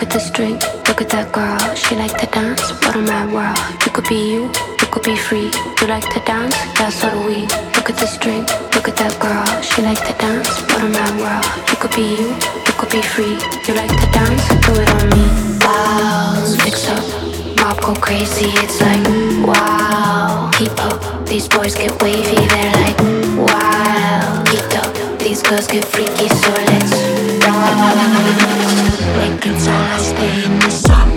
at this drink, look at that girl. She like to dance, what a mad world. You could be you could be free. You like to dance, yeah, so do we. Look at this drink, look at that girl. She like to dance, what a mad world. You could be you could be free. You like to dance, do it on me. Wow, fix up, mob go crazy. It's like wow, keep up. These boys get wavy, they're like wow, keep up. These girls get freaky, so let's make it all I stay in the sun.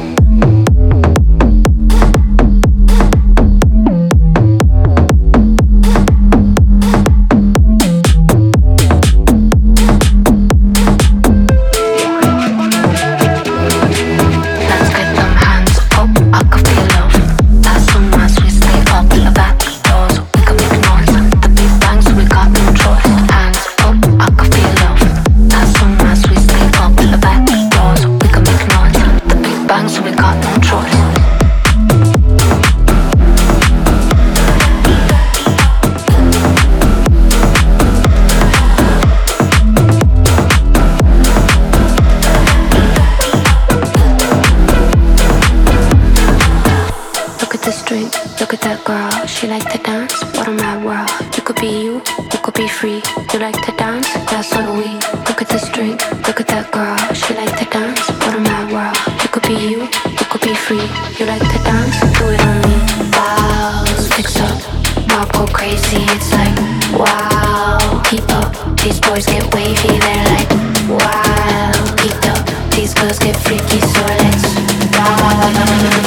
Look at that girl, she like to dance, what a mad world. You could be you could be free. You like to dance, yeah, so do we. Look at this drink, look at that girl, she like to dance, what a mad world. You could be you could be free. You like to dance, do it on me. Wow, fix up, mob go crazy, it's like wow, keep up. These boys get wavy, they're like wow, keep up. These girls get freaky, so let's wow.